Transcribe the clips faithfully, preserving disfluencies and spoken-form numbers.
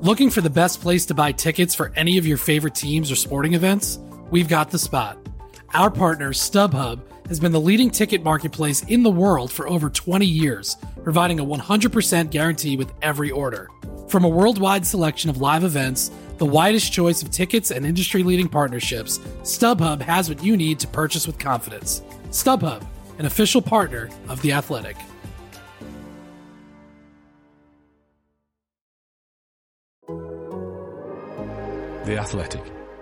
Looking for the best place to buy tickets for any of your favorite teams or sporting events? We've got the spot. Our partner, StubHub, has been the leading ticket marketplace in the world for over twenty years, providing a one hundred percent guarantee with every order. From a worldwide selection of live events, the widest choice of tickets and industry-leading partnerships, StubHub has what you need to purchase with confidence. StubHub, an official partner of The Athletic. The Athletic.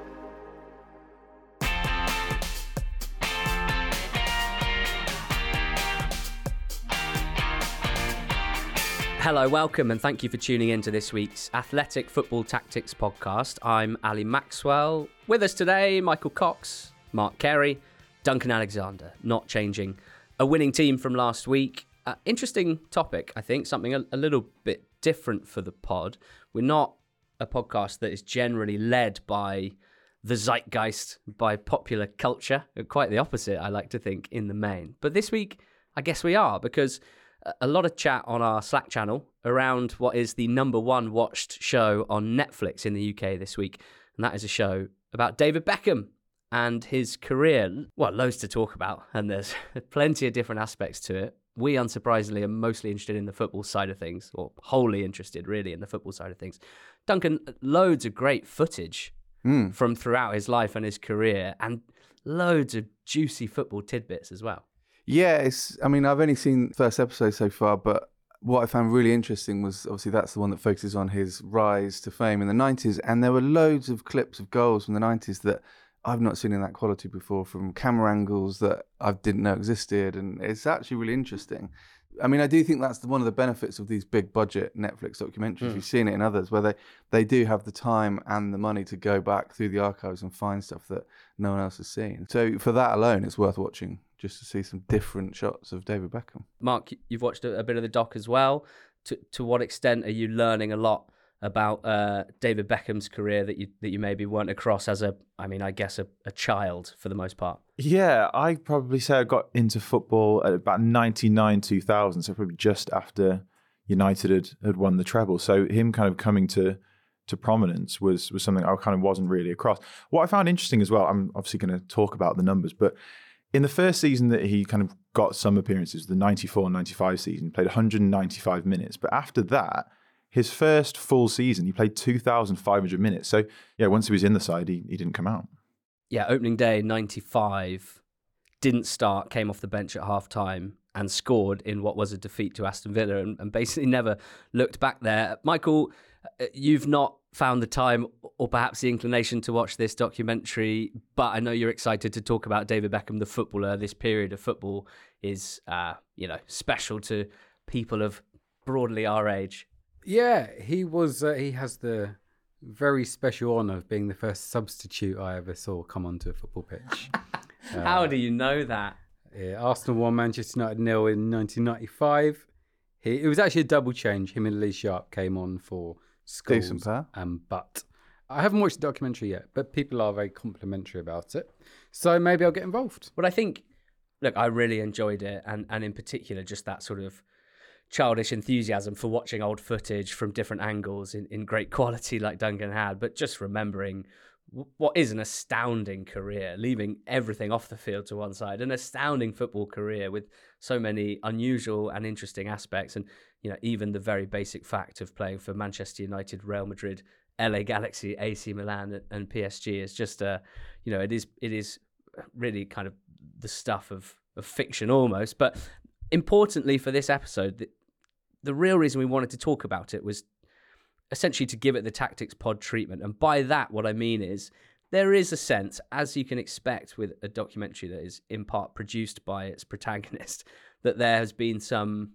Hello, welcome, and thank you for tuning in to this week's Athletic Football Tactics podcast. I'm Ali Maxwell. With us today, Michael Cox, Mark Carey, Duncan Alexander, not changing. A winning team from last week. Uh, interesting topic, I think, something a, a little bit different for the pod. We're not a podcast that is generally led by the zeitgeist, by popular culture. Quite the opposite, I like to think, in the main. But this week, I guess we are, because a lot of chat on our Slack channel around what is the number one watched show on Netflix in the U K this week. And that is a show about David Beckham and his career. Well, loads to talk about, and there's plenty of different aspects to it. We, unsurprisingly, are mostly interested in the football side of things, or wholly interested, really, in the football side of things. Duncan, loads of great footage mm. from throughout his life and his career, and loads of juicy football tidbits as well. Yeah, it's, I mean, I've only seen the first episode so far, but what I found really interesting was, obviously, that's the one that focuses on his rise to fame in the nineties, and there were loads of clips of goals from the nineties that I've not seen in that quality before, from camera angles that I didn't know existed, and it's actually really interesting. I mean, I do think that's the, one of the benefits of these big budget Netflix documentaries. Mm. You've seen it in others where they, they do have the time and the money to go back through the archives and find stuff that no one else has seen. So for that alone, it's worth watching, just to see some different shots of David Beckham. Mark, you've watched a, a bit of the doc as well. To to what extent are you learning a lot about uh, David Beckham's career that you that you maybe weren't across as a, I mean, I guess a, a child for the most part? Yeah, I'd probably say I got into football at about ninety-nine, two thousand, so probably just after United had, had won the treble. So him kind of coming to to prominence was was something I kind of wasn't really across. What I found interesting as well, I'm obviously going to talk about the numbers, but in the first season that he kind of got some appearances, the ninety-four ninety-five season, played one hundred ninety-five minutes. But after that, his first full season, he played two thousand five hundred minutes. So, yeah, once he was in the side, he, he didn't come out. Yeah, opening day, ninety-five, didn't start, came off the bench at half-time and scored in what was a defeat to Aston Villa and, and basically never looked back there. Michael, you've not found the time or perhaps the inclination to watch this documentary, but I know you're excited to talk about David Beckham, the footballer. This period of football is, uh, you know, special to people of broadly our age. Yeah, he was. Uh, he has the very special honour of being the first substitute I ever saw come onto a football pitch. uh, How do you know that? Yeah, Arsenal won, Manchester United nil in nineteen ninety-five. He, it was actually a double change. Him and Lee Sharp came on for Scholes and Butt. I haven't watched the documentary yet, but people are very complimentary about it. So maybe I'll get involved. Well, I think, look, I really enjoyed it, and and in particular, just that sort of childish enthusiasm for watching old footage from different angles in, in great quality like Duncan had, but just remembering w- what is an astounding career, leaving everything off the field to one side, an astounding football career with so many unusual and interesting aspects. And, you know, even the very basic fact of playing for Manchester United, Real Madrid, L A Galaxy, A C Milan and P S G is just, uh, you know, it is it is really kind of the stuff of, of fiction almost. But importantly for this episode, the, the real reason we wanted to talk about it was essentially to give it the Tactics Pod treatment. And by that, what I mean is there is a sense, as you can expect with a documentary that is in part produced by its protagonist, that there has been some,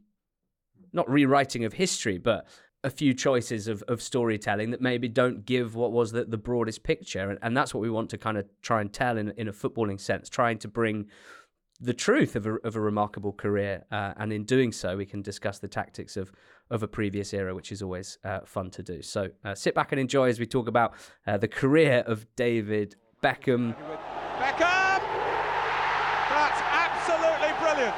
not rewriting of history, but a few choices of, of storytelling that maybe don't give what was the, the broadest picture. And, and that's what we want to kind of try and tell in, in a footballing sense, trying to bring the truth of a, of a remarkable career. Uh, and in doing so, we can discuss the tactics of, of a previous era, which is always uh, fun to do. So uh, sit back and enjoy as we talk about uh, the career of David Beckham. Beckham! That's absolutely brilliant.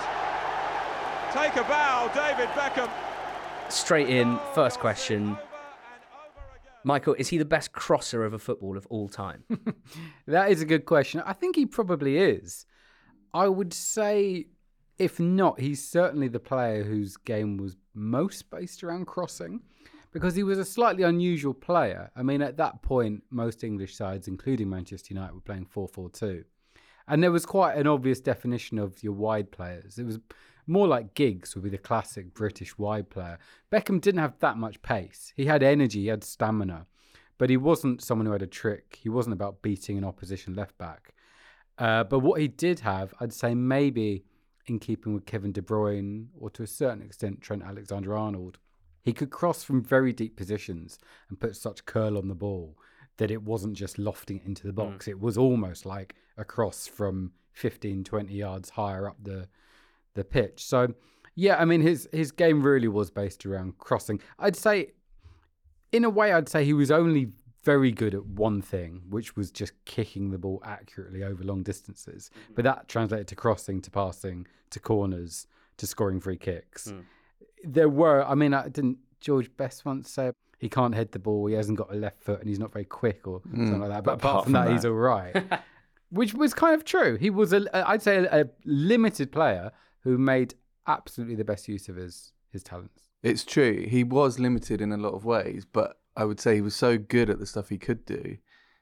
Take a bow, David Beckham. Straight in, first question. Michael, is he the best crosser of a football of all time? That is a good question. I think he probably is. I would say, if not, he's certainly the player whose game was most based around crossing, because he was a slightly unusual player. I mean, at that point, most English sides, including Manchester United, were playing four four two. And there was quite an obvious definition of your wide players. It was more like Giggs would be the classic British wide player. Beckham didn't have that much pace. He had energy, he had stamina, but he wasn't someone who had a trick. He wasn't about beating an opposition left back. Uh, but what he did have, I'd say maybe in keeping with Kevin De Bruyne, or to a certain extent Trent Alexander-Arnold, he could cross from very deep positions and put such curl on the ball that it wasn't just lofting it into the box. Mm. It was almost like a cross from fifteen, twenty yards higher up the the pitch. So, yeah, I mean, his his game really was based around crossing. I'd say, in a way, I'd say he was only very good at one thing, which was just kicking the ball accurately over long distances. Mm-hmm. But that translated to crossing, to passing, to corners, to scoring free kicks. Mm. There were, I mean, I didn't George Best once say he can't head the ball, he hasn't got a left foot, and he's not very quick or mm. something like that. But, but apart, apart from, from that, that, he's all right. Which was kind of true. He was, a, I'd say, a, a limited player who made absolutely the best use of his, his talents. It's true. He was limited in a lot of ways, but I would say he was so good at the stuff he could do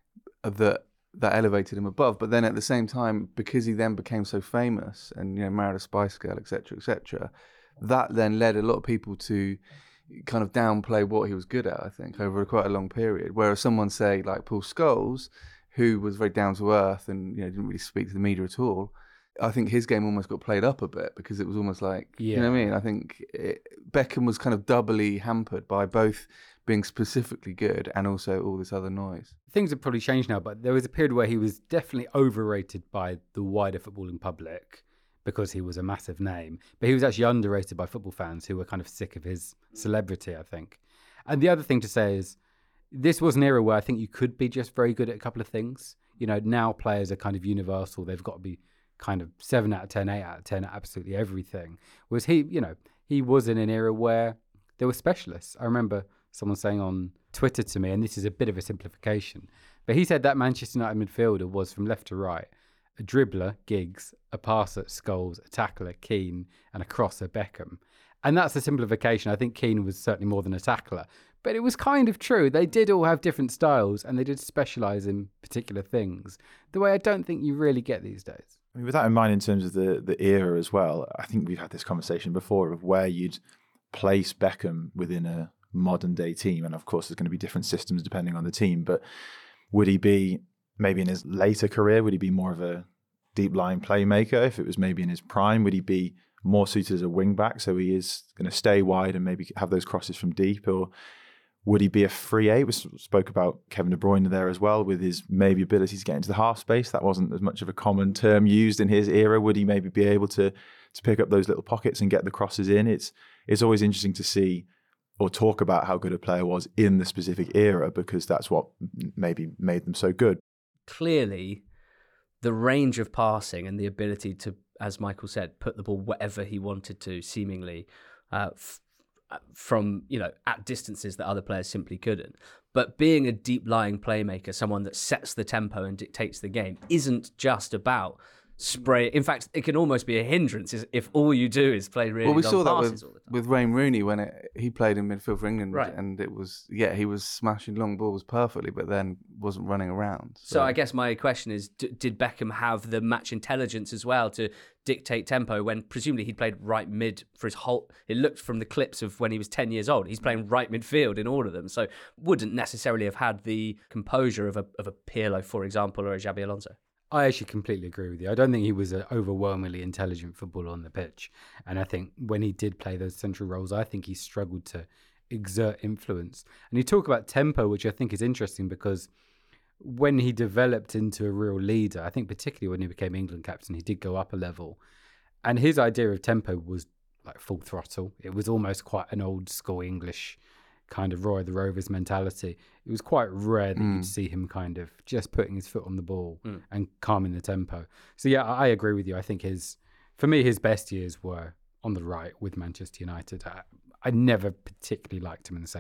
that that elevated him above. But then at the same time, because he then became so famous and, you know, married a Spice Girl, et cetera, et cetera, that then led a lot of people to kind of downplay what he was good at, I think, over quite a long period. Whereas someone, say, like Paul Scholes, who was very down to earth and, you know, didn't really speak to the media at all, I think his game almost got played up a bit because it was almost like, yeah. you know what I mean? I think it, Beckham was kind of doubly hampered by both being specifically good and also all this other noise. Things have probably changed now, but there was a period where he was definitely overrated by the wider footballing public because he was a massive name. But he was actually underrated by football fans who were kind of sick of his celebrity, I think. And the other thing to say is, this was an era where I think you could be just very good at a couple of things. You know, now players are kind of universal. They've got to be kind of seven out of ten, eight out of ten at absolutely everything. Whereas he, you know, he was in an era where there were specialists. I remember someone saying on Twitter to me, and this is a bit of a simplification, but he said that Manchester United midfielder was from left to right a dribbler, Giggs, a passer, Scholes, a tackler, Keane, and a crosser, Beckham. And that's a simplification. I think Keane was certainly more than a tackler. But it was kind of true. They did all have different styles and they did specialise in particular things, the way I don't think you really get these days. I mean, with that in mind, in terms of the, the era as well, I think we've had this conversation before of where you'd place Beckham within a modern day team. And of course, there's going to be different systems depending on the team. But would he be, maybe in his later career, would he be more of a deep line playmaker? If it was maybe in his prime, would he be more suited as a wing back? So he is going to stay wide and maybe have those crosses from deep? Or would he be a free eight? We spoke about Kevin De Bruyne there as well, with his maybe ability to get into the half space. That wasn't as much of a common term used in his era. Would he maybe be able to to pick up those little pockets and get the crosses in? It's it's always interesting to see or talk about how good a player was in the specific era, because that's what maybe made them so good. Clearly, the range of passing and the ability to, as Michael said, put the ball wherever he wanted to, seemingly, uh, f- from, you know, at distances that other players simply couldn't. But being a deep-lying playmaker, someone that sets the tempo and dictates the game, isn't just about spray. In fact, it can almost be a hindrance if all you do is play really well, we long saw that passes with, all the time. with Wayne Rooney when it, he played in midfield for England, right. and it was, yeah, he was smashing long balls perfectly, but then wasn't running around. So, so I guess my question is, d- did Beckham have the match intelligence as well to dictate tempo when presumably he'd played right mid for his whole... It looked from the clips of when he was ten years old, he's playing right midfield in all of them, so wouldn't necessarily have had the composure of a, of a Pirlo, for example, or a Xabi Alonso. I actually completely agree with you. I don't think he was an overwhelmingly intelligent footballer on the pitch. And I think when he did play those central roles, I think he struggled to exert influence. And you talk about tempo, which I think is interesting because when he developed into a real leader, I think particularly when he became England captain, he did go up a level. And his idea of tempo was like full throttle. It was almost quite an old school English kind of Roy the Rovers mentality. It was quite rare that mm. you'd see him kind of just putting his foot on the ball mm. and calming the tempo. So yeah, I agree with you. I think his, for me, his best years were on the right with Manchester United. I, I never particularly liked him in the centre.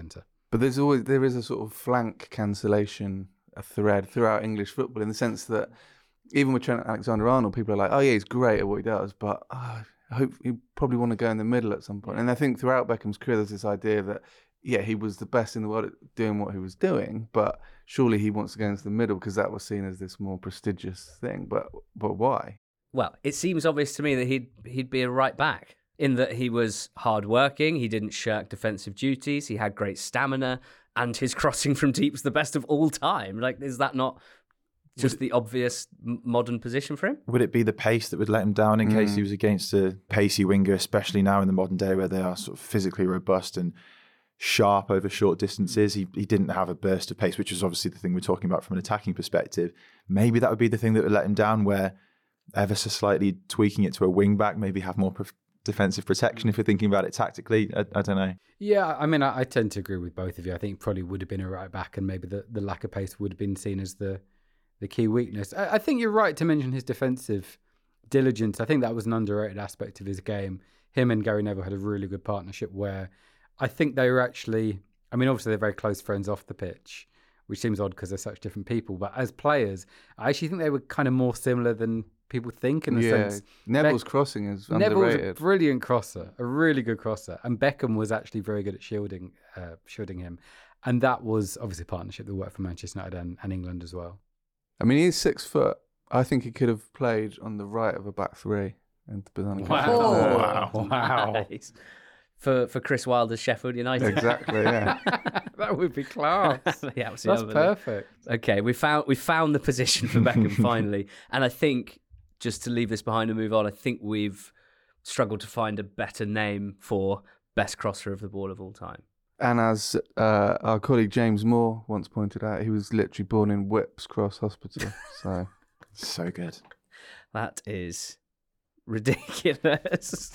But there's always there is a sort of flank cancellation, a thread throughout English football in the sense that even with Trent Alexander-Arnold, people are like, oh yeah, he's great at what he does, but oh, I hope he probably want to go in the middle at some point. And I think throughout Beckham's career, there's this idea that, yeah, he was the best in the world at doing what he was doing, but surely he wants to go into the middle because that was seen as this more prestigious thing. But but why? Well, it seems obvious to me that he'd he'd be a right back in that he was hardworking, he didn't shirk defensive duties, he had great stamina, and his crossing from deep was the best of all time. Like, is that not just the obvious modern position for him? Would it be the pace that would let him down in mm. case he was against a pacey winger, especially now in the modern day where they are sort of physically robust and sharp over short distances? He he didn't have a burst of pace, which is obviously the thing we're talking about from an attacking perspective. Maybe that would be the thing that would let him down, where ever so slightly tweaking it to a wing back, maybe have more pre- defensive protection if you're thinking about it tactically. I, I don't know. Yeah, I mean, I, I tend to agree with both of you. I think probably would have been a right back, and maybe the, the lack of pace would have been seen as the the key weakness. I, I think you're right to mention his defensive diligence. I think that was an underrated aspect of his game. Him and Gary Neville had a really good partnership where I think they were actually, I mean, obviously they're very close friends off the pitch, which seems odd because they're such different people. But as players, I actually think they were kind of more similar than people think in a yeah, sense. Neville's Beck- crossing is Neville underrated. was a brilliant crosser, a really good crosser. And Beckham was actually very good at shielding uh, shielding him. And that was obviously a partnership that worked for Manchester United and, and England as well. I mean, he's six foot. I think he could have played on the right of a back three. And wow. Oh, wow. Wow. Nice. For for Chris Wilder's Sheffield United. Exactly, yeah. That would be class. Yeah, that's perfect. Okay, we found we found the position for Beckham finally. And I think, just to leave this behind and move on, I think we've struggled to find a better name for best crosser of the ball of all time. And as uh, our colleague James Moore once pointed out, he was literally born in Whipps Cross Hospital. So, so good. That is ridiculous.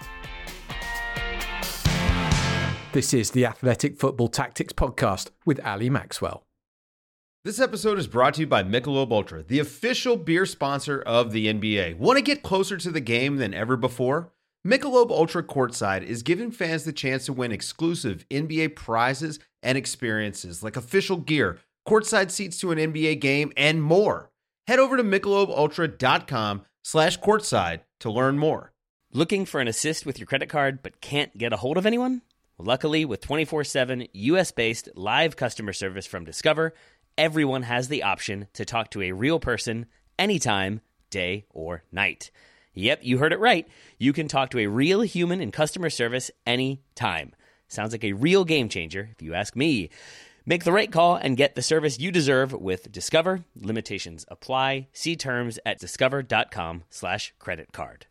This is the Athletic Football Tactics Podcast with Ali Maxwell. This episode is brought to you by Michelob Ultra, the official beer sponsor of the N B A. Want to get closer to the game than ever before? Michelob Ultra Courtside is giving fans the chance to win exclusive N B A prizes and experiences like official gear, courtside seats to an N B A game, and more. Head over to michelobultra.com slash courtside to learn more. Looking for an assist with your credit card but can't get a hold of anyone? Luckily, with twenty-four seven U S-based live customer service from Discover, everyone has the option to talk to a real person anytime, day or night. Yep, you heard it right. You can talk to a real human in customer service anytime. Sounds like a real game changer, if you ask me. Make the right call and get the service you deserve with Discover. Limitations apply. See terms at discover.com slash credit card.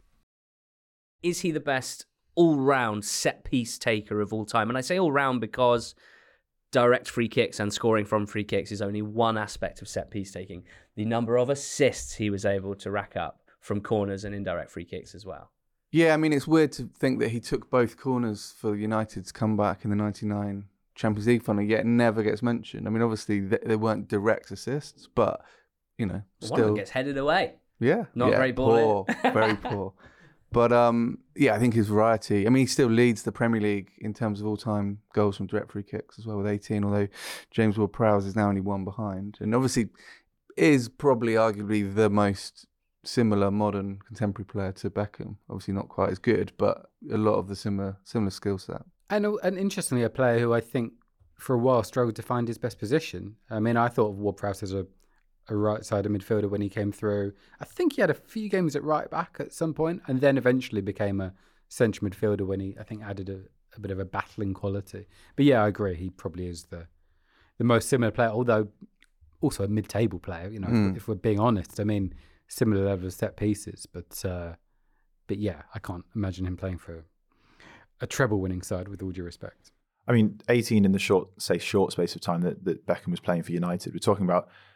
Is he the best all-round set-piece taker of all time? And I say all-round because direct free kicks and scoring from free kicks is only one aspect of set-piece taking. The number of assists he was able to rack up from corners and indirect free kicks as well. Yeah, I mean, it's weird to think that he took both corners for United's comeback in the ninety-nine Champions League final, yet never gets mentioned. I mean, obviously, they weren't direct assists, but, you know, well, still... One of them gets headed away. Yeah. Not yeah, a great ball. Poor, very poor. But, um, yeah, I think his variety... I mean, he still leads the Premier League in terms of all-time goals from direct free kicks as well, with eighteen, although James Ward-Prowse is now only one behind. And obviously is probably arguably the most similar modern contemporary player to Beckham. Obviously not quite as good, but a lot of the similar similar skill set. And, and interestingly, a player who I think for a while struggled to find his best position. I mean, I thought of Ward-Prowse as a, a right-sided midfielder when he came through. I think he had a few games at right-back at some point, and then eventually became a central midfielder when he, I think, added a, a bit of a battling quality. But yeah, I agree. He probably is the the most similar player, although also a mid-table player, you know, mm. if, if we're being honest. I mean, similar level of set pieces, but uh, but yeah, I can't imagine him playing for a treble winning side, with all due respect. I mean, eighteen in the short, say, short space of time that, that Beckham was playing for United. We're talking about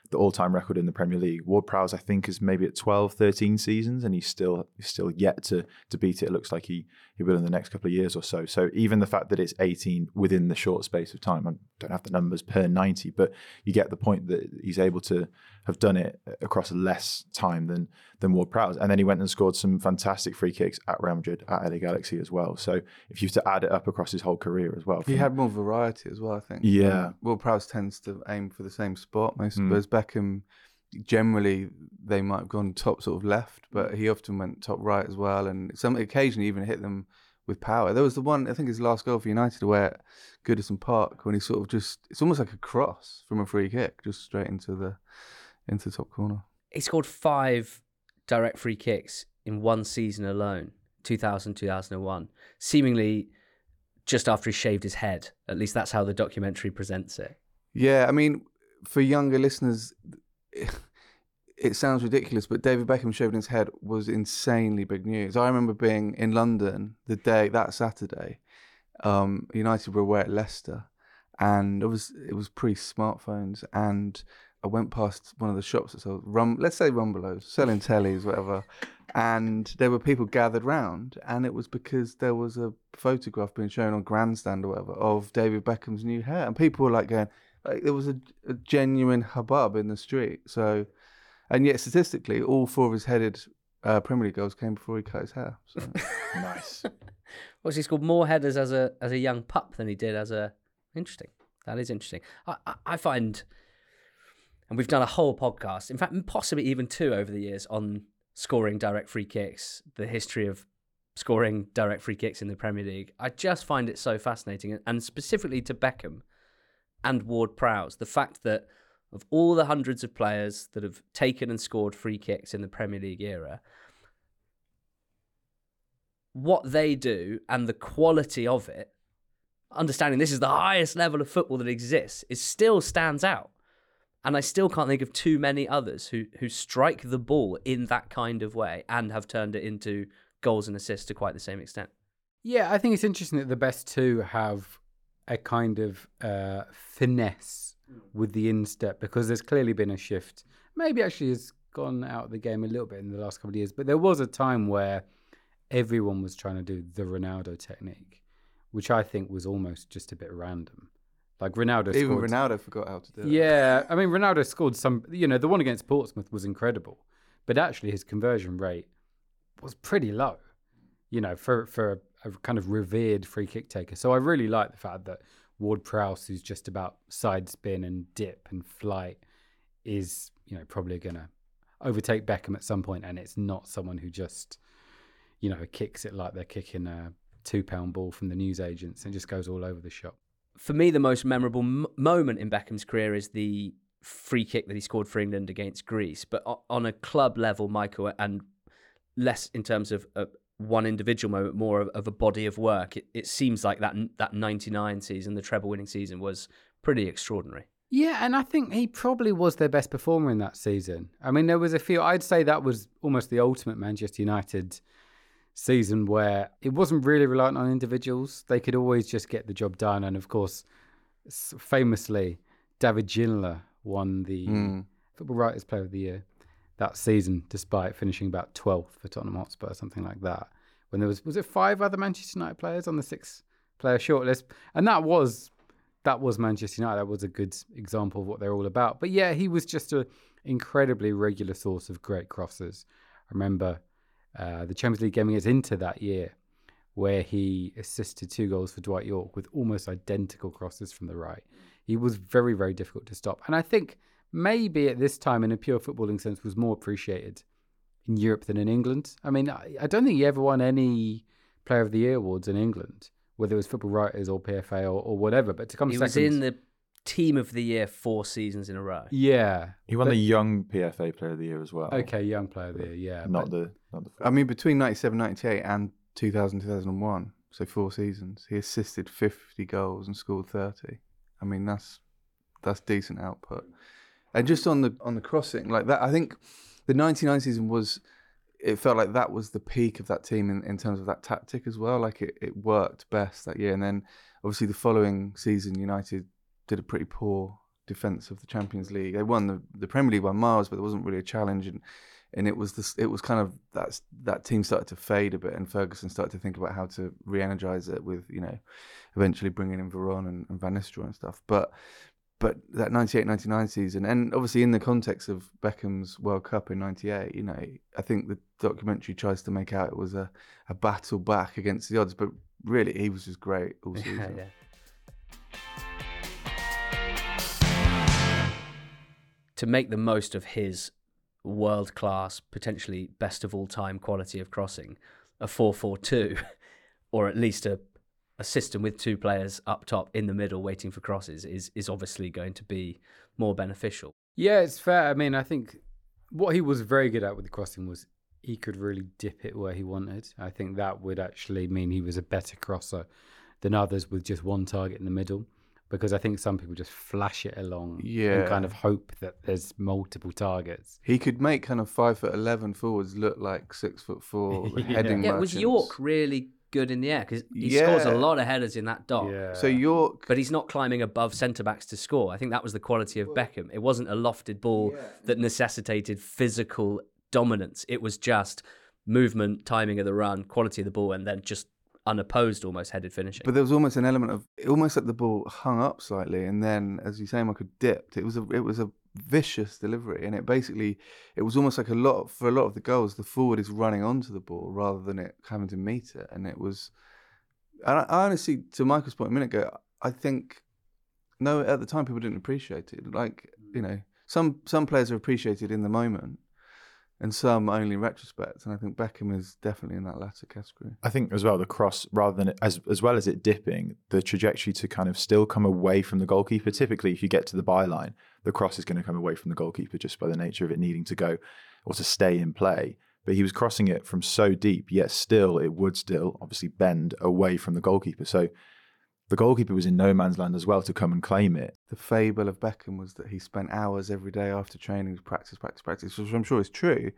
the all-time record in the Premier League. Ward-Prowse, I think, is maybe at twelve, thirteen seasons, and he's still he's still yet to to beat it. It looks like he he will in the next couple of years or so. So even the fact that it's eighteen within the short space of time, I don't have the numbers per ninety, but you get the point that he's able to have done it across less time than than Ward-Prowse. And then he went and scored some fantastic free kicks at Real Madrid, at L A Galaxy as well. So if you were to add it up across his whole career as well. He from, had more variety as well, I think. Yeah. Um, Ward-Prowse tends to aim for the same spot, most, Mm. whereas Beckham, generally, they might have gone top sort of left, but he often went top right as well, and some occasionally even hit them with power. There was the one, I think his last goal for United away at Goodison Park, when he sort of just, it's almost like a cross from a free kick, just straight into the into the top corner. He scored five direct free kicks in one season alone, two thousand, two thousand one, seemingly just after he shaved his head. At least that's how the documentary presents it. Yeah, I mean, for younger listeners, it sounds ridiculous, but David Beckham shaving his head was insanely big news. I remember being in London the day, that Saturday, um, United were away at Leicester, and it was it was pre-smartphones, and I went past one of the shops that sold, rum, let's say Rumbelows, selling tellies, whatever, and there were people gathered round, and it was because there was a photograph being shown on Grandstand or whatever of David Beckham's new hair, and people were like going, like, there was a, a genuine hubbub in the street. So, and yet statistically, all four of his headed uh, Premier League goals came before he cut his hair. So. Nice. Well, he scored more headers as a as a young pup than he did as a. Interesting. That is interesting. I, I, I find, and we've done a whole podcast, in fact, possibly even two over the years on scoring direct free kicks, the history of scoring direct free kicks in the Premier League. I just find it so fascinating, and specifically to Beckham and Ward-Prowse, the fact that of all the hundreds of players that have taken and scored free kicks in the Premier League era, what they do and the quality of it, understanding this is the highest level of football that exists, it still stands out. And I still can't think of too many others who who strike the ball in that kind of way and have turned it into goals and assists to quite the same extent. Yeah, I think it's interesting that the best two have a kind of uh, finesse with the instep, because there's clearly been a shift. Maybe actually has gone out of the game a little bit in the last couple of years, but there was a time where everyone was trying to do the Ronaldo technique, which I think was almost just a bit random. Like Ronaldo Even scored... Ronaldo forgot how to do it. Yeah, I mean, Ronaldo scored some... You know, the one against Portsmouth was incredible, but actually his conversion rate was pretty low, you know, for, for a kind of revered free kick taker. So I really like the fact that Ward-Prowse, who's just about side spin and dip and flight, is, you know, probably going to overtake Beckham at some point, and it's not someone who just, you know, kicks it like they're kicking a two-pound ball from the newsagents and just goes all over the shop. For me, the most memorable m- moment in Beckham's career is the free kick that he scored for England against Greece. But o- on a club level, Michael, and less in terms of uh, one individual moment, more of, of a body of work, it, it seems like that that ninety-nine season, the treble-winning season, was pretty extraordinary. Yeah, and I think he probably was their best performer in that season. I mean, there was a few... I'd say that was almost the ultimate Manchester United season, where it wasn't really reliant on individuals. They could always just get the job done. And of course, famously, David Ginola won the mm. Football Writers Player of the Year that season, despite finishing about twelfth for Tottenham Hotspur, something like that. When there was, was it five other Manchester United players on the six-player shortlist? And that was that was Manchester United. That was a good example of what they're all about. But yeah, he was just an incredibly regular source of great crosses. I remember Uh, the Champions League game against Inter that year, where he assisted two goals for Dwight York with almost identical crosses from the right. He was very, very difficult to stop. And I think maybe at this time, in a pure footballing sense, was more appreciated in Europe than in England. I mean, I, I don't think he ever won any Player of the Year awards in England, whether it was Football Writers or P F A or, or whatever. But to come he second... was in the Team of the Year four seasons in a row. Yeah. He won but, the Young P F A Player of the Year as well. Okay, Young Player of the Year, yeah. Not but, the... Not the I mean, between ninety-seven, ninety-eight and two thousand, two thousand one, so four seasons, he assisted fifty goals and scored thirty. I mean, that's that's decent output. And just on the on the crossing, like that, I think the ninety-nine season was, it felt like that was the peak of that team in, in terms of that tactic as well. Like it, it worked best that year. And then obviously the following season, United did a pretty poor defence of the Champions League. They won the, the Premier League by miles, but there wasn't really a challenge, and and it was this. It was kind of that that team started to fade a bit, and Ferguson started to think about how to re-energise it with, you know, eventually bringing in Veron and, and Van Nistelrooy and stuff. But but that ninety-eight ninety-nine season, and obviously in the context of Beckham's World Cup in ninety-eight, you know, I think the documentary tries to make out it was a, a battle back against the odds, but really he was just great all season. Yeah, yeah. To make the most of his world-class, potentially best of all time quality of crossing, a four four two, or at least a, a system with two players up top in the middle waiting for crosses is is obviously going to be more beneficial. Yeah, it's fair. I mean, I think what he was very good at with the crossing was he could really dip it where he wanted. I think that would actually mean he was a better crosser than others with just one target in the middle. Because I think some people just flash it along yeah. and kind of hope that there's multiple targets. He could make kind of five foot eleven forwards look like six foot four yeah. heading. Yeah, merchants. was York really good in the air? Because he yeah. scores a lot of headers in that dot. Yeah. So York, but he's not climbing above centre backs to score. I think that was the quality of Beckham. It wasn't a lofted ball yeah. that necessitated physical dominance. It was just movement, timing of the run, quality of the ball, and then just unopposed almost headed finishing. But there was almost an element of almost like the ball hung up slightly, and then, as you say, Michael, dipped. It was a it was a vicious delivery, and it basically it was almost like a lot for a lot of the goals, the forward is running onto the ball rather than it having to meet it, and it was. And I, I honestly, to Michael's point a minute ago, I think no, at the time people didn't appreciate it. Like, you know, some some players are appreciated in the moment, and some only in retrospect. And I think Beckham is definitely in that latter category. I think as well, the cross, rather than it, as as well as it dipping, the trajectory to kind of still come away from the goalkeeper. Typically, if you get to the byline, the cross is going to come away from the goalkeeper just by the nature of it needing to go or to stay in play. But he was crossing it from so deep, yet still it would still obviously bend away from the goalkeeper. So the goalkeeper was in no man's land as well to come and claim it. The fable of Beckham was that he spent hours every day after training to practice, practice, practice, which I'm sure is true.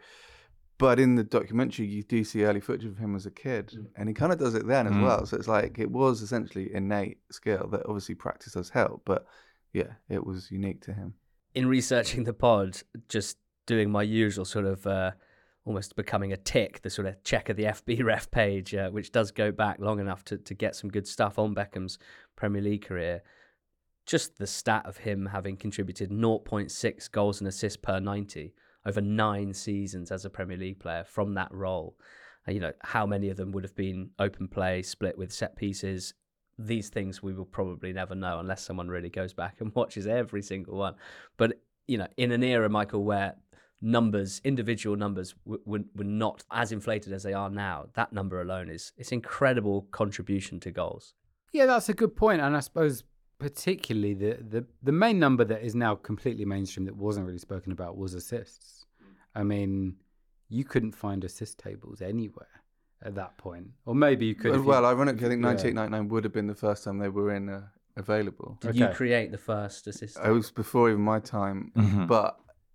But in the documentary, you do see early footage of him as a kid, mm. and he kind of does it then as mm. well. So it's like it was essentially innate skill that obviously practice does help, but yeah, it was unique to him. In researching the pod, just doing my usual sort of uh, almost becoming a tick, the sort of check of the F B ref page, uh, which does go back long enough to, to get some good stuff on Beckham's Premier League career. Just the stat of him having contributed zero point six goals and assists per ninety over nine seasons as a Premier League player from that role. Uh, you know, how many of them would have been open play, split with set pieces? These things we will probably never know unless someone really goes back and watches every single one. But, you know, in an era, Michael, where numbers, individual numbers, w- w- were not as inflated as they are now, that number alone is it's incredible contribution to goals. Yeah, that's a good point. And I suppose particularly the, the, the main number that is now completely mainstream that wasn't really spoken about was assists. I mean, you couldn't find assist tables anywhere at that point. Or maybe you could. Well, well you, ironically, I think ninety-eight ninety-nine would have been the first time they were in uh, available. Did okay. you create the first assist table? It was before even my time, mm-hmm. but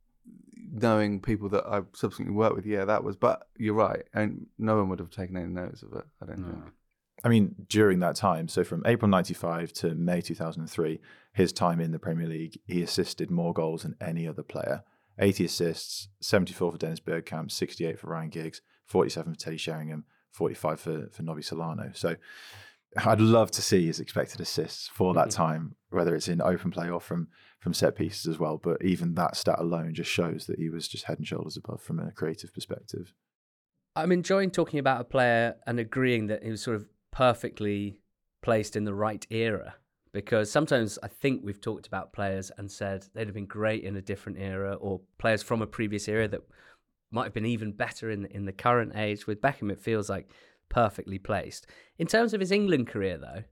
knowing people that I subsequently worked with, yeah, that was, but you're right. And no one would have taken any notice of it, I don't no. think. I mean, during that time, so from April ninety-five to May two thousand three, his time in the Premier League, he assisted more goals than any other player. eighty assists, seventy-four for Dennis Bergkamp, sixty-eight for Ryan Giggs, forty-seven for Teddy Sheringham, forty-five for, for Nobby Solano. So I'd love to see his expected assists for that time, whether it's in open play or from, from set pieces as well. But even that stat alone just shows that he was just head and shoulders above from a creative perspective. I'm enjoying talking about a player and agreeing that he was sort of perfectly placed in the right era, because sometimes I think we've talked about players and said they'd have been great in a different era, or players from a previous era that might have been even better in in the current age. With Beckham, it feels like perfectly placed. In terms of his England career, though,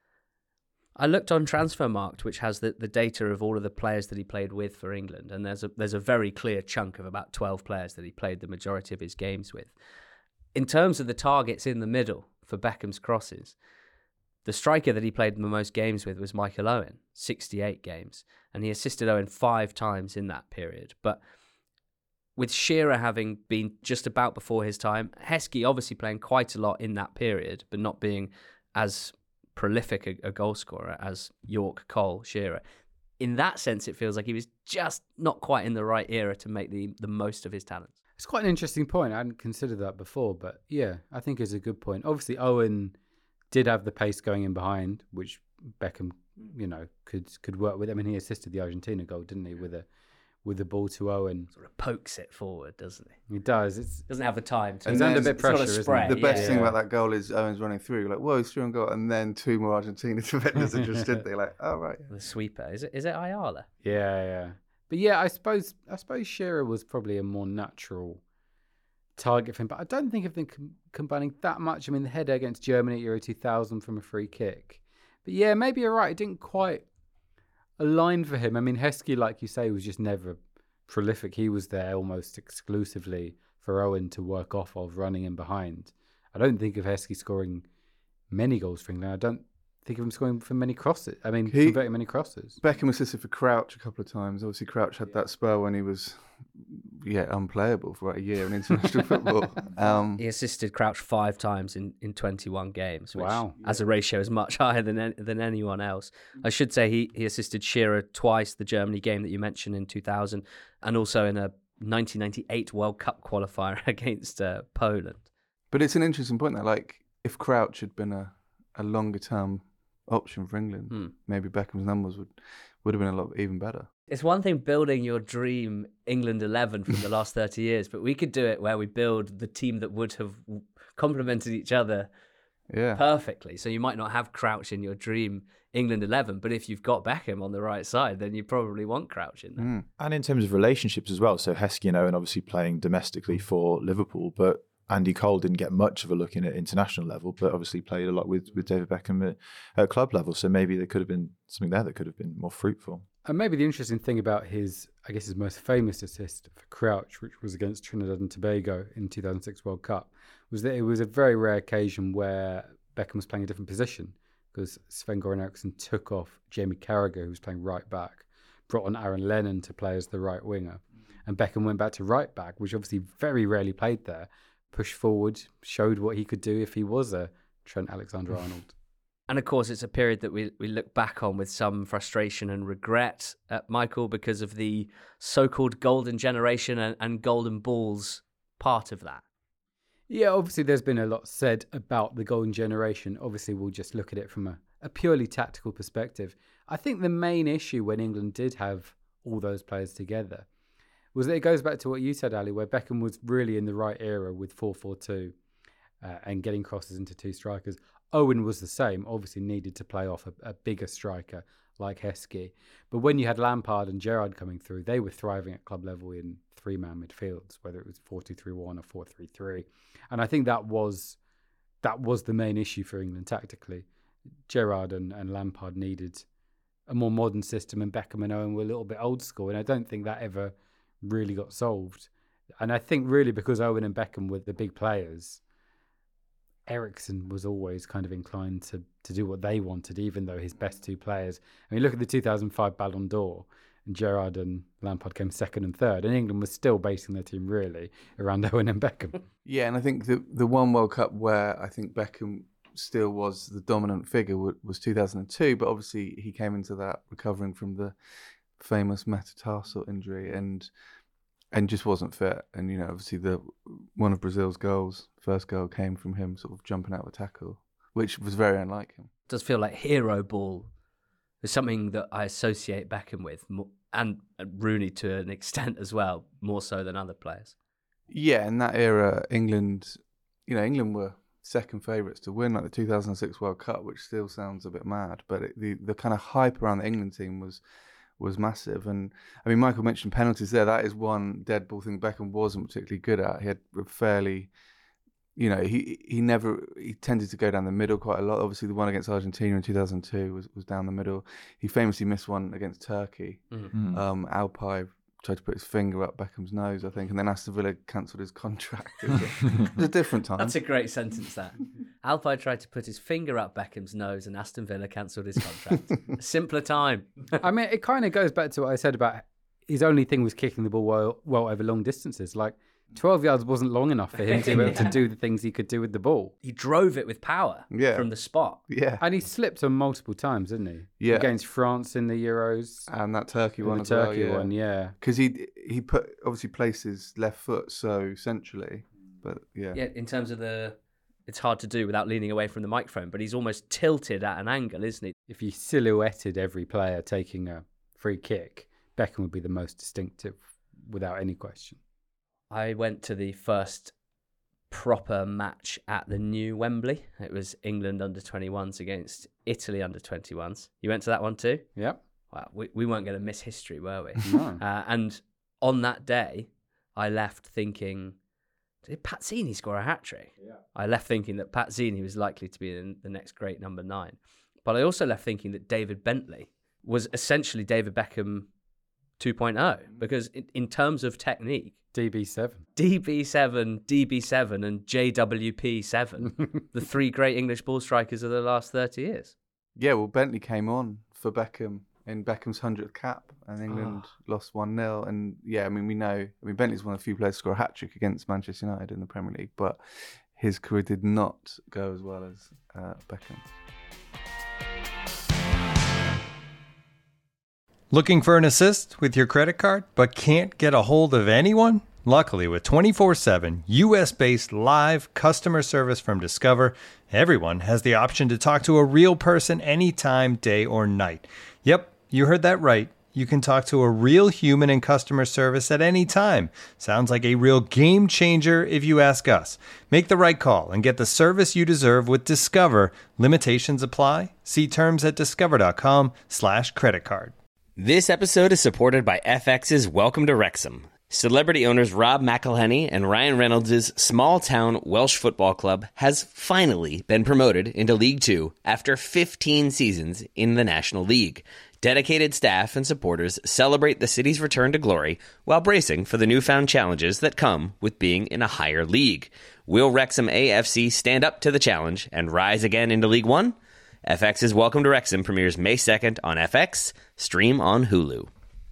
I looked on Transfermarkt, which has the, the data of all of the players that he played with for England, and there's a there's a very clear chunk of about twelve players that he played the majority of his games with. In terms of the targets in the middle for Beckham's crosses, the striker that he played the most games with was Michael Owen, sixty-eight games, and he assisted Owen five times in that period. But with Shearer having been just about before his time, Heskey obviously playing quite a lot in that period, but not being as prolific a, a goal scorer as York, Cole, Shearer, in that sense, it feels like he was just not quite in the right era to make the, the most of his talents. It's quite an interesting point. I hadn't considered that before, but yeah, I think it's a good point. Obviously, Owen did have the pace going in behind, which Beckham, you know, could could work with. I mean, he assisted the Argentina goal, didn't he, with a with the ball to Owen. Sort of pokes it forward, doesn't he? He does. It's doesn't have the time to. He's under a bit pressure, isn't he? The best yeah. thing Yeah. about that goal is Owen's running through. You're like, whoa, he's through and goal, and then two more Argentina defenders are just stood there, like, oh right. The sweeper is it? Is it Ayala? Yeah, yeah. But yeah, I suppose I suppose Shearer was probably a more natural target for him. But I don't think of them com- combining that much. I mean, the header against Germany at Euro two thousand from a free kick. But yeah, maybe you're right. It didn't quite align for him. I mean, Heskey, like you say, was just never prolific. He was there almost exclusively for Owen to work off of, running in behind. I don't think of Heskey scoring many goals for England. I don't think of him scoring for many crosses. I mean, He- converting many crosses. Beckham assisted for Crouch a couple of times. Obviously, Crouch had that spell when he was, yeah, unplayable for about a year in international football. Um, He assisted Crouch five times in, in twenty-one games, which Wow. as a ratio is much higher than an- than anyone else. I should say he, he assisted Shearer twice, the Germany game that you mentioned in two thousand, and also in a nineteen ninety-eight World Cup qualifier against uh, Poland. But it's an interesting point there. Like, if Crouch had been a, a longer term option for England, Hmm. maybe Beckham's numbers would, would have been a lot even better. It's one thing building your dream England eleven from the last thirty years, but we could do it where we build the team that would have complemented each other Yeah. perfectly. So you might not have Crouch in your dream England eleven, but if you've got Beckham on the right side, then you probably want Crouch in there. Mm. And in terms of relationships as well, so Heskey and Owen obviously playing domestically for Liverpool, but Andy Cole didn't get much of a look in at international level, but obviously played a lot with, with David Beckham at, at club level. So maybe there could have been something there that could have been more fruitful. And maybe the interesting thing about his, I guess, his most famous assist for Crouch, which was against Trinidad and Tobago in two thousand six World Cup, was that it was a very rare occasion where Beckham was playing a different position, because Sven-Goran Eriksson took off Jamie Carragher, who was playing right back, brought on Aaron Lennon to play as the right winger, and Beckham went back to right back, which obviously very rarely played there, pushed forward, showed what he could do if he was a Trent Alexander-Arnold. And of course, it's a period that we, we look back on with some frustration and regret, uh, Michael, because of the so-called golden generation and, and golden balls part of that. Yeah, obviously there's been a lot said about the golden generation. Obviously, we'll just look at it from a, a purely tactical perspective. I think the main issue when England did have all those players together was that it goes back to what you said, Ali, where Beckham was really in the right era with four four two uh, and getting crosses into two strikers. Owen was the same, obviously needed to play off a, a bigger striker like Heskey. But when you had Lampard and Gerrard coming through, they were thriving at club level in three-man midfields, whether it was four two three one or four three three. And I think that was that was the main issue for England tactically. Gerrard and, and Lampard needed a more modern system, and Beckham and Owen were a little bit old school, and I don't think that ever really got solved. And I think really because Owen and Beckham were the big players, Eriksson was always kind of inclined to, to do what they wanted, even though his best two players... I mean, look at the two thousand five Ballon d'Or, and Gerrard and Lampard came second and third, and England was still basing their team really around Owen and Beckham. Yeah, and I think the the one World Cup where I think Beckham still was the dominant figure wa- was two thousand two, but obviously he came into that recovering from the famous metatarsal injury and and just wasn't fit. And, you know, obviously the one of Brazil's goals, first goal, came from him sort of jumping out of a tackle, which was very unlike him. It does feel like hero ball is something that I associate Beckham with, mo- and, and Rooney to an extent as well, more so than other players. Yeah, in that era, England, you know, England were second favourites to win like the two thousand six World Cup, which still sounds a bit mad, but it, the the kind of hype around the England team was was massive. And I mean, Michael mentioned penalties there. That is one dead ball thing Beckham wasn't particularly good at. He had a fairly, you know, he he never he tended to go down the middle quite a lot. Obviously, the one against Argentina in two thousand two was, was down the middle. He famously missed one against Turkey. Mm-hmm. Mm. Um, Alpay tried to put his finger up Beckham's nose, I think, and then Aston Villa cancelled his contract. It was a, it was a different time. That's a great sentence, that. Alpay tried to put his finger up Beckham's nose and Aston Villa cancelled his contract. A simpler time. I mean, it kind of goes back to what I said about his only thing was kicking the ball well, well over long distances. Like, twelve yards wasn't long enough for him to be able to do the things he could do with the ball. He drove it with power yeah. from the spot. Yeah. And he slipped on multiple times, didn't he? Yeah. Against France in the Euros. And that Turkey and one the as Turkey well. Yeah. one, yeah. Because he he put obviously placed his left foot so centrally. But yeah. Yeah, in terms of the... It's hard to do without leaning away from the microphone, but he's almost tilted at an angle, isn't he? If you silhouetted every player taking a free kick, Beckham would be the most distinctive without any question. I went to the first proper match at the new Wembley. It was England under twenty-ones against Italy under twenty-ones. You went to that one too? Yep. Wow, we, we weren't going to miss history, were we? No. Uh, and on that day, I left thinking... Did Pazzini score a hat-trick? Yeah. I left thinking that Pazzini was likely to be the, the next great number nine. But I also left thinking that David Bentley was essentially David Beckham two point oh. Because in, in terms of technique... D B seven. D B seven, D B seven and J W P seven. The three great English ball strikers of the last thirty years. Yeah, well, Bentley came on for Beckham in Beckham's hundredth cap, and England oh. lost one nil. And yeah, I mean, we know, I mean, Bentley's one of the few players to score a hat-trick against Manchester United in the Premier League, but his career did not go as well as uh, Beckham's. Looking for an assist with your credit card, but can't get a hold of anyone? Luckily, with twenty-four seven U S-based live customer service from Discover, everyone has the option to talk to a real person anytime, day or night. Yep, you heard that right. You can talk to a real human in customer service at any time. Sounds like a real game changer if you ask us. Make the right call and get the service you deserve with Discover. Limitations apply. See terms at discover.com slash credit card. This episode is supported by F X's Welcome to Wrexham. Celebrity owners Rob McElhenney and Ryan Reynolds' small-town Welsh football club has finally been promoted into League Two after fifteen seasons in the National League. Dedicated staff and supporters celebrate the city's return to glory while bracing for the newfound challenges that come with being in a higher league. Will Wrexham A F C stand up to the challenge and rise again into League One? F X's Welcome to Wrexham premieres May second on F X, stream on Hulu.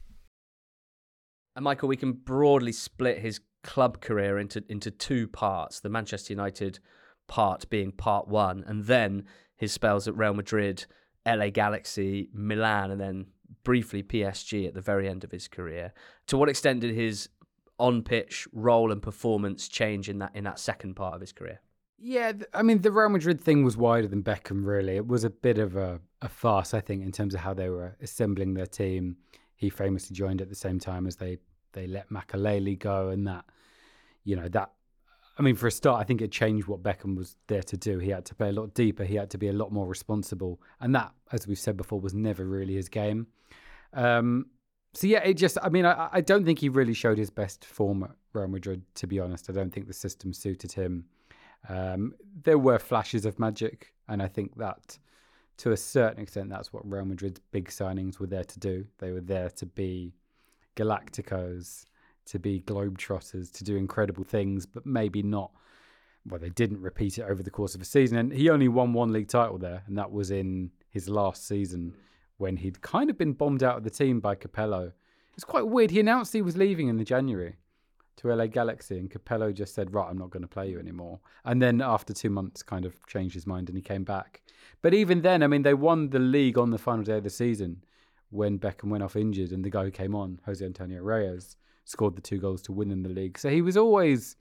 And Michael, we can broadly split his club career into, into two parts, the Manchester United part being part one, and then his spells at Real Madrid, L A Galaxy, Milan, and then briefly P S G at the very end of his career. To what extent did his on-pitch role and performance change in that in that second part of his career? Yeah, I mean, the Real Madrid thing was wider than Beckham, really. It was a bit of a, a farce, I think, in terms of how they were assembling their team. He famously joined at the same time as they, they let Makelele go, and that, you know, that, I mean, for a start, I think it changed what Beckham was there to do. He had to play a lot deeper. He had to be a lot more responsible. And that, as we've said before, was never really his game. Um, so, yeah, it just, I mean, I, I don't think he really showed his best form at Real Madrid, to be honest. I don't think the system suited him. Um, there were flashes of magic, and I think that, to a certain extent, that's what Real Madrid's big signings were there to do. They were there to be Galacticos, to be Globetrotters, to do incredible things, but maybe not, well, they didn't repeat it over the course of a season. And he only won one league title there, and that was in his last season when he'd kind of been bombed out of the team by Capello. It's quite weird. He announced he was leaving in the January to L A Galaxy, and Capello just said, right, I'm not going to play you anymore. And then after two months kind of changed his mind and he came back. But even then, I mean, they won the league on the final day of the season when Beckham went off injured, and the guy who came on, Jose Antonio Reyes, scored the two goals to win in the league. So he was always,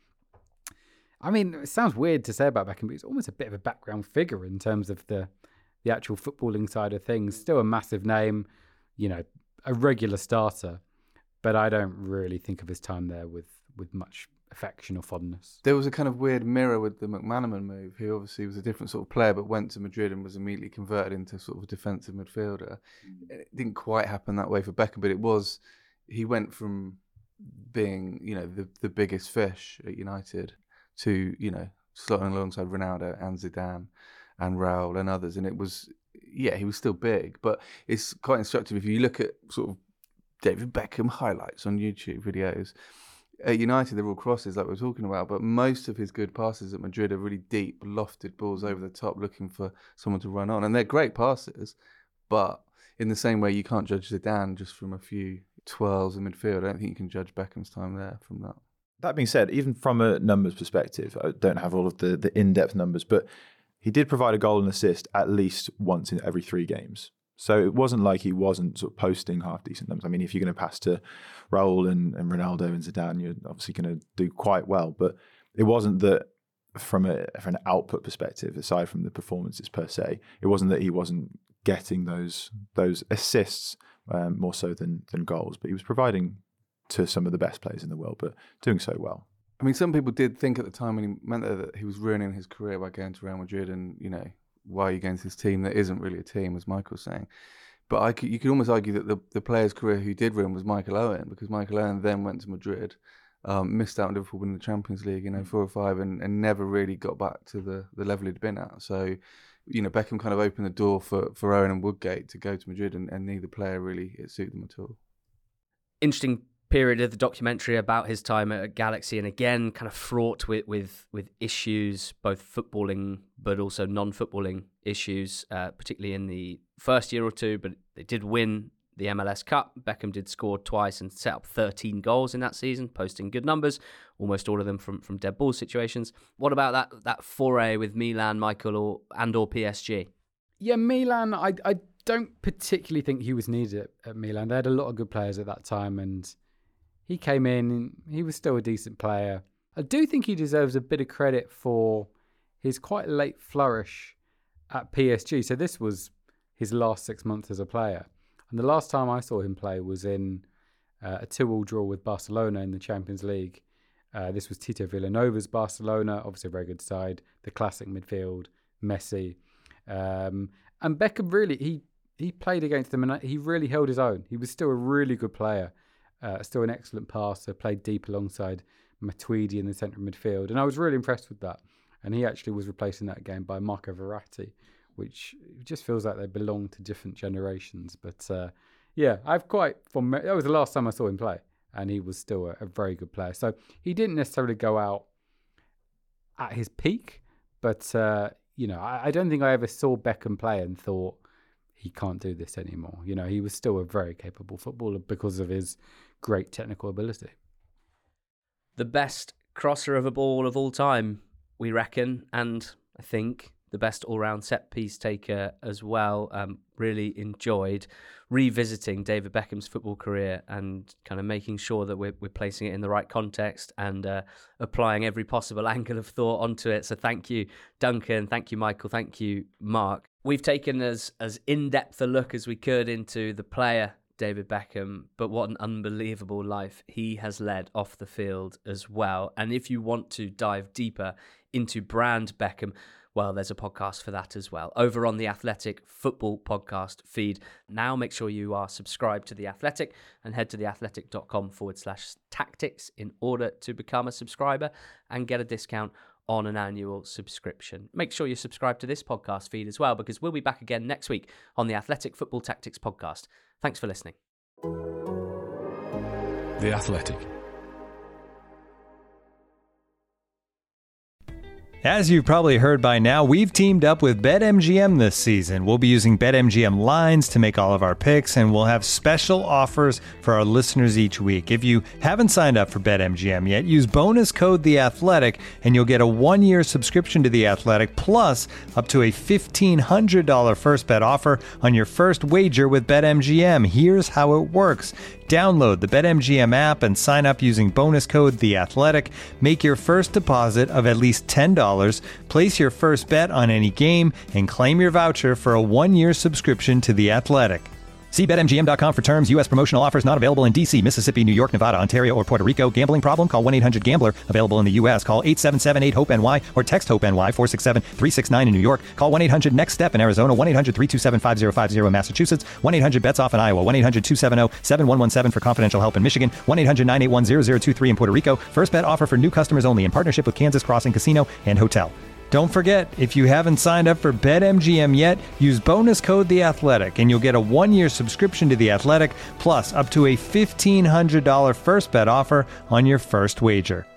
I mean, it sounds weird to say about Beckham, but he's almost a bit of a background figure in terms of the, the actual footballing side of things. Still a massive name, you know, a regular starter. But I don't really think of his time there with, with much affection or fondness. There was a kind of weird mirror with the McManaman move. He obviously was a different sort of player, but went to Madrid and was immediately converted into sort of a defensive midfielder. Mm. It didn't quite happen that way for Beckham, but it was, he went from being, you know, the, the biggest fish at United to, you know, slotting alongside Ronaldo and Zidane and Raul and others. And it was, yeah, he was still big, but it's quite instructive if you look at sort of David Beckham highlights on YouTube videos. At United, they're all crosses like we we're talking about, but most of his good passes at Madrid are really deep, lofted balls over the top looking for someone to run on. And they're great passes, but in the same way you can't judge Zidane just from a few twirls in midfield. I don't think you can judge Beckham's time there from that. That being said, even from a numbers perspective, I don't have all of the, the in-depth numbers, but he did provide a goal and assist at least once in every three games. So it wasn't like he wasn't sort of posting half-decent numbers. I mean, if you're going to pass to Raul and, and Ronaldo and Zidane, you're obviously going to do quite well. But it wasn't that from, a, from an output perspective, aside from the performances per se, it wasn't that he wasn't getting those those assists um, more so than than goals. But he was providing to some of the best players in the world, but doing so well. I mean, some people did think at the time when he meant that he was ruining his career by going to Real Madrid, and, you know, why are you going to this team that isn't really a team, as Michael's saying. But I could, you could almost argue that the, the player's career who did ruin was Michael Owen, because Michael Owen then went to Madrid, um, missed out on Liverpool winning the Champions League, you know, four or five, and, and never really got back to the, the level he'd been at. So, you know, Beckham kind of opened the door for, for Owen and Woodgate to go to Madrid, and, and neither player really it suited them at all. Interesting period of the documentary about his time at Galaxy, and again kind of fraught with with, with issues, both footballing but also non-footballing issues, uh, particularly in the first year or two. But they did win the M L S Cup. Beckham did score twice and set up thirteen goals in that season, posting good numbers, almost all of them from, from dead ball situations. What about that that foray with Milan, Michael, or and or P S G? Yeah, Milan, I I don't particularly think he was needed at, at Milan. They had a lot of good players at that time, and he came in, he was still a decent player. I do think he deserves a bit of credit for his quite late flourish at P S G. So this was his last six months as a player. And the last time I saw him play was in uh, a two all draw with Barcelona in the Champions League. Uh, this was Tito Villanova's Barcelona, obviously a very good side, the classic midfield, Messi. Um, and Beckham really, he, he played against them and he really held his own. He was still a really good player. Uh, still an excellent passer, played deep alongside Matuidi in the centre of midfield. And I was really impressed with that. And he actually was replaced in that game by Marco Verratti, which just feels like they belong to different generations. But uh, yeah, I've quite, from that was the last time I saw him play. And he was still a, a very good player. So he didn't necessarily go out at his peak. But, uh, you know, I, I don't think I ever saw Beckham play and thought, he can't do this anymore. You know, he was still a very capable footballer because of his great technical ability. The best crosser of a ball of all time, we reckon, and I think the best all-round set-piece taker as well. Um, really enjoyed revisiting David Beckham's football career and kind of making sure that we're, we're placing it in the right context and uh, applying every possible angle of thought onto it. So thank you, Duncan. Thank you, Michael. Thank you, Mark. We've taken as, as in-depth a look as we could into the player, David Beckham, but what an unbelievable life he has led off the field as well. And if you want to dive deeper into brand Beckham, well, there's a podcast for that as well, over on the Athletic Football Podcast feed. Now make sure you are subscribed to The Athletic and head to theathletic.com forward slash tactics in order to become a subscriber and get a discount on an annual subscription. Make sure you subscribe to this podcast feed as well, because we'll be back again next week on the Athletic Football Tactics Podcast. Thanks for listening. The Athletic. As you've probably heard by now, we've teamed up with BetMGM this season. We'll be using BetMGM lines to make all of our picks, and we'll have special offers for our listeners each week. If you haven't signed up for BetMGM yet, use bonus code The Athletic, and you'll get a one-year subscription to The Athletic, plus up to a fifteen hundred dollars first bet offer on your first wager with BetMGM. Here's how it works. Download the BetMGM app and sign up using bonus code The Athletic. Make your first deposit of at least ten dollars, place your first bet on any game, and claim your voucher for a one-year subscription to The Athletic. See Bet M G M dot com for terms. U S promotional offers not available in D C, Mississippi, New York, Nevada, Ontario, or Puerto Rico. Gambling problem? Call one eight hundred gambler. Available in the U S. Call eight seven seven eight hope N Y or text HOPE-NY four six seven three six nine in New York. Call one eight hundred next step in Arizona. one eight hundred three two seven five zero five zero in Massachusetts. one eight hundred bets off in Iowa. one eight hundred two seven zero seven one one seven for confidential help in Michigan. one eight hundred nine eight one zero zero two three in Puerto Rico. First bet offer for new customers only in partnership with Kansas Crossing Casino and Hotel. Don't forget, if you haven't signed up for BetMGM yet, use bonus code The Athletic, and you'll get a one-year subscription to The Athletic, plus up to a fifteen hundred dollars first bet offer on your first wager.